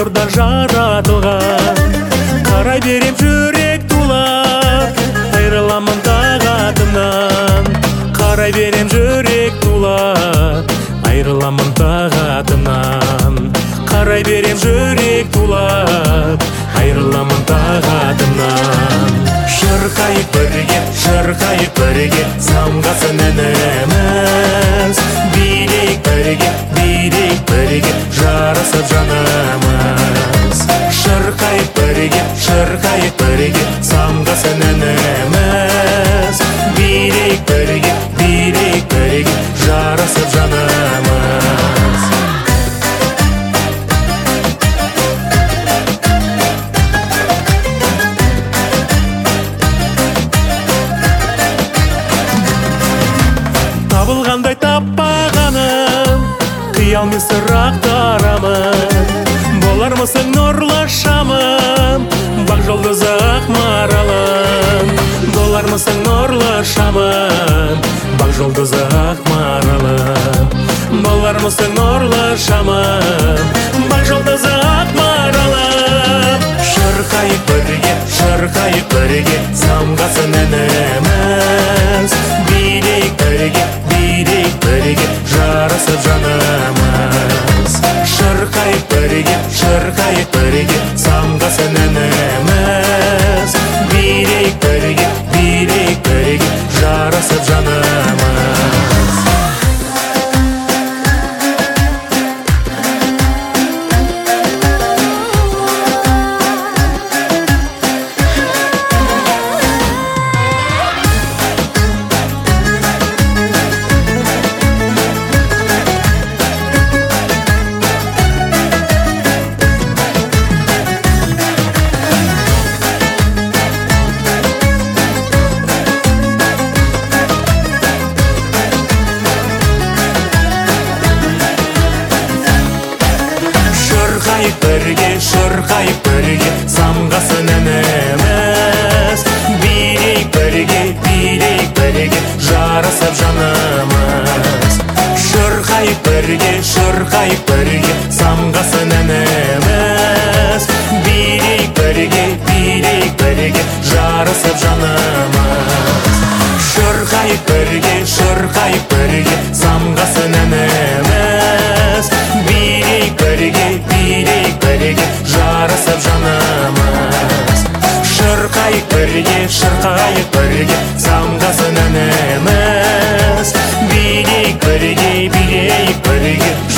нұрдан жаратылған. Қарай берем жүрек тулап, айрыламын тағатымнан. Қарай берем жүрек тулап, айрыламын тағатымнан. Қарай берем жүрек тулап, айрыламын тағатымнан. Шырқайып бірге, самғасын әніміз. Билейік бірге, жарасып жанымыз. Шырқайып бірге, самғасын әніміз. Билейік бірге, жарасып жанымыз. Табылғандай таппағаным, қиял мен сырақтарамын. Болармысың нұрлы шамым, бақ жұлдызы ақ маралым. Болармысың нұрлы шамым, бақ жұлдызы ақ маралым. Болармысың нұрлы шамым, бақ жұлдызы ақ маралым. Шырқайып бірге, самғасын әніміз. Билейік бірге, жарасып жанымыз. Шырқайып бірге, самғасын әніміз. Билейік бірге, жарасып жанымыз. Шырқайып бірге, самғасын әніміз. Билейік бірге, жарасып жанымыз. Шырқайып бірге, самғасын әніміз. Билейік бірге, жарасып жанымыз. Шырқайып бірге, самғасын әніміз. Билейік бірге, жарасып жанымыз. Шырқайып бірге, самғасын әніміз. Билейік бірге,